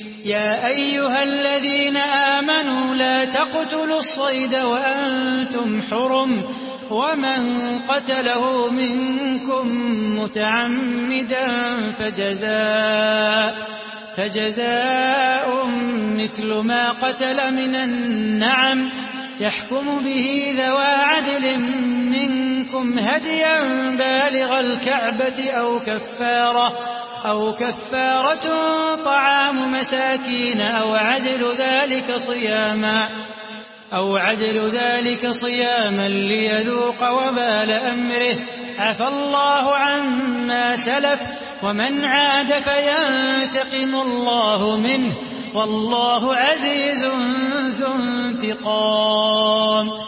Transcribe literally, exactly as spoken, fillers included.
يا أيها الذين آمنوا لا تقتلوا الصيد وأنتم حرم ومن قتله منكم متعمدا فجزاء, فجزاء مثل ما قتل من النعم يحكم به ذوى عدل منكم هديا بالغ الكعبة أو كفارة, أو كفارة طعام مساكين أو عدل ذلك صياما أو عدل ذلك صياما ليذوق وبال أمره عفى الله عما سلف ومن عاد فينتقم الله منه والله عزيز ذو انتقام.